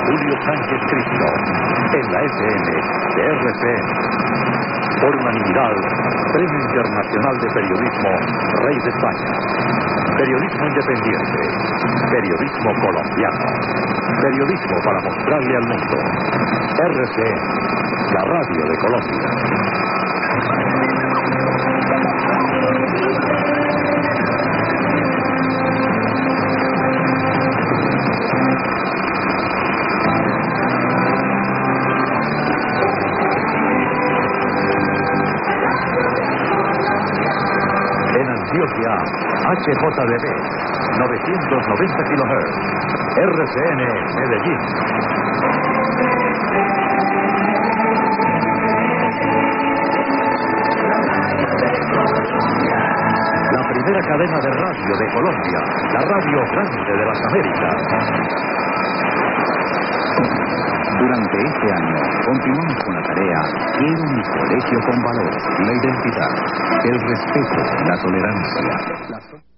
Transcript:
Julio Sánchez Cristo, en la FM de RCN. Por unanimidad, Premio Internacional de Periodismo, Rey de España. Periodismo independiente, periodismo colombiano, periodismo para mostrarle al mundo. RCN, la radio de Colombia. Antioquia, HJDB, 990 kHz, RCN, Medellín. La primera cadena de radio de Colombia, la radio grande de las Américas. Durante este año, continuamos con la tarea Quiero mi colegio con valores, la identidad, el respeto, la tolerancia.